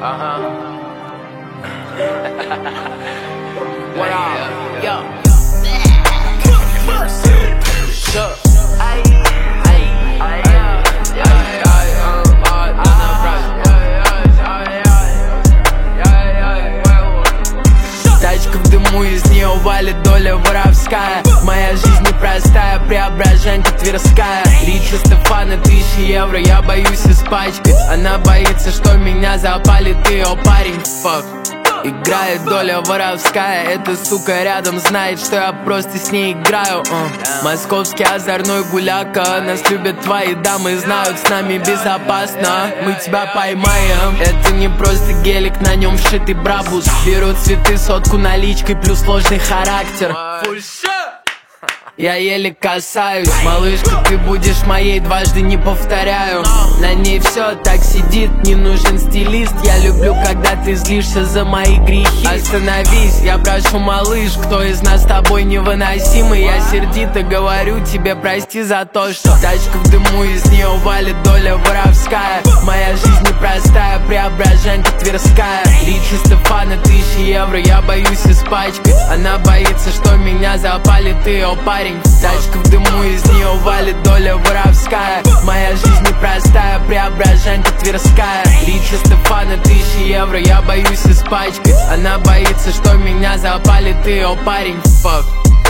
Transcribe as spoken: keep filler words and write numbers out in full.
Uh-huh. What up? Yo. Shook. Ay, ay, ay, ay, ay, um, uh, no problem. Тачка в дыму, из нее валит доля воровская. Моя жизнь непростая, Преображенка Тверская. Ричи Стефана, тысячи евро, я боюсь испачкать. Она боится, что меня запалит ее парень. Фак. Играет доля воровская, эта сука рядом знает, что я просто с ней играю. uh. Московский озорной гуляка, нас любят твои дамы, знают, с нами безопасно. Мы тебя поймаем. Это не просто гелик, на нем вшитый брабус. Берут цветы, сотку наличкой, плюс сложный характер. Я еле касаюсь, малышка, ты будешь моей, дважды не повторяю. На ней все так сидит, не нужен стилист. Я люблю, когда ты злишься за мои грехи. Остановись, я прошу, малыш, кто из нас с тобой невыносимый? Я сердито говорю тебе прости за то, что тачка в дыму, из нее валит доля воровская. Моя жизнь непростая, Преображенка Тверская. Ричи Стефана, тысячи евро, я боюсь испачкать. Она боится, что меня запалит ее парень. Тачка в дыму, из нее валит доля воровская. Моя жизнь непростая, Преображенка Тверская. Ричи Стефана, тысячи евро, я боюсь испачкать. Она боится, что меня запалит ее парень. Fuck.